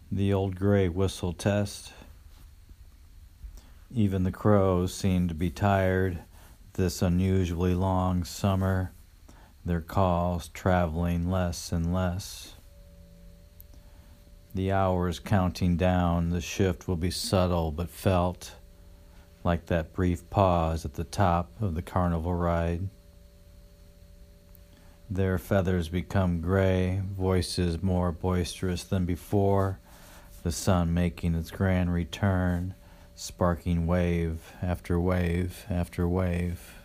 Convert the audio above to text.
The old gray whistle test. Even the crows seem to be tired this unusually long summer, their calls traveling less and less. The hours counting down, the shift will be subtle but felt, like that brief pause at the top of the carnival ride. Their feathers become gray, voices more boisterous than before, the sun making its grand return, sparking wave after wave after wave.